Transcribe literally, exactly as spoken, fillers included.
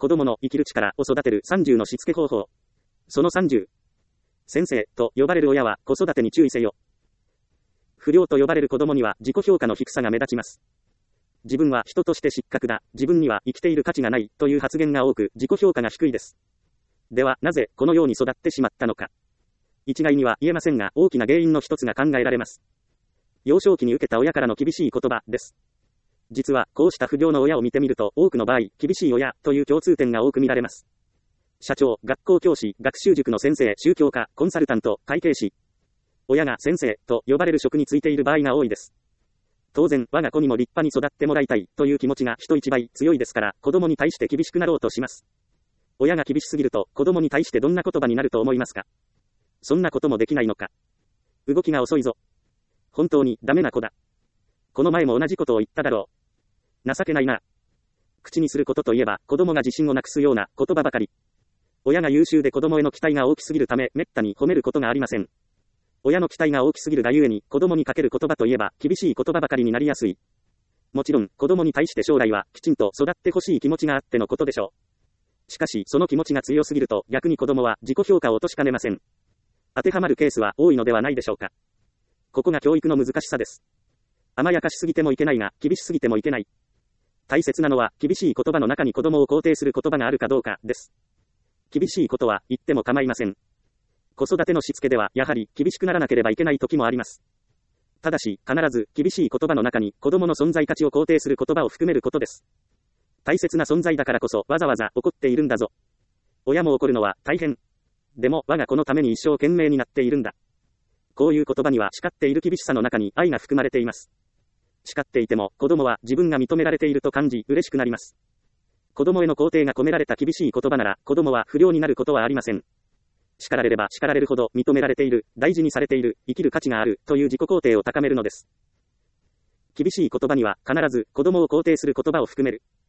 子供の生きる力を育てるさんじゅうのしつけ方法。そのさんじゅう。先生と呼ばれる親は子育てに注意せよ。不良と呼ばれる子供には自己評価の低さが目立ちます。自分は人として失格だ、自分には生きている価値がないという発言が多く、自己評価が低いです。では、なぜこのように育ってしまったのか。一概には言えませんが、大きな原因の一つが考えられます。幼少期に受けた親からの厳しい言葉です。実は、こうした不良の親を見てみると、多くの場合、厳しい親という共通点が多く見られます。社長、学校教師、学習塾の先生、宗教家、コンサルタント、会計士。親が先生と呼ばれる職に就いている場合が多いです。当然、我が子にも立派に育ってもらいたいという気持ちが人一倍強いですから、子供に対して厳しくなろうとします。親が厳しすぎると、子供に対してどんな言葉になると思いますか？そんなこともできないのか。動きが遅いぞ。本当にダメな子だ。この前も同じことを言っただろう。情けないな。口にすることといえば、子供が自信をなくすような言葉ばかり。親が優秀で子供への期待が大きすぎるため、めったに褒めることがありません。親の期待が大きすぎるがゆえに、子供にかける言葉といえば、厳しい言葉ばかりになりやすい。もちろん、子供に対して将来は、きちんと育ってほしい気持ちがあってのことでしょう。しかし、その気持ちが強すぎると、逆に子供は自己評価を落としかねません。当てはまるケースは多いのではないでしょうか。ここが教育の難しさです。甘やかしすぎてもいけないが、厳しすぎてもいけない。大切なのは、厳しい言葉の中に子供を肯定する言葉があるかどうかです。厳しいことは言っても構いません。子育てのしつけでは、やはり厳しくならなければいけない時もあります。ただし、必ず厳しい言葉の中に子供の存在価値を肯定する言葉を含めることです。大切な存在だからこそわざわざ怒っているんだぞ。親も怒るのは大変。でも我が子のために一生懸命になっているんだ。こういう言葉には叱っている厳しさの中に愛が含まれています。叱っていても子供は自分が認められていると感じ嬉しくなります。子供への肯定が込められた厳しい言葉なら子供は不良になることはありません。叱られれば叱られるほど認められている、大事にされている、生きる価値があるという自己肯定を高めるのです。厳しい言葉には必ず子供を肯定する言葉を含める。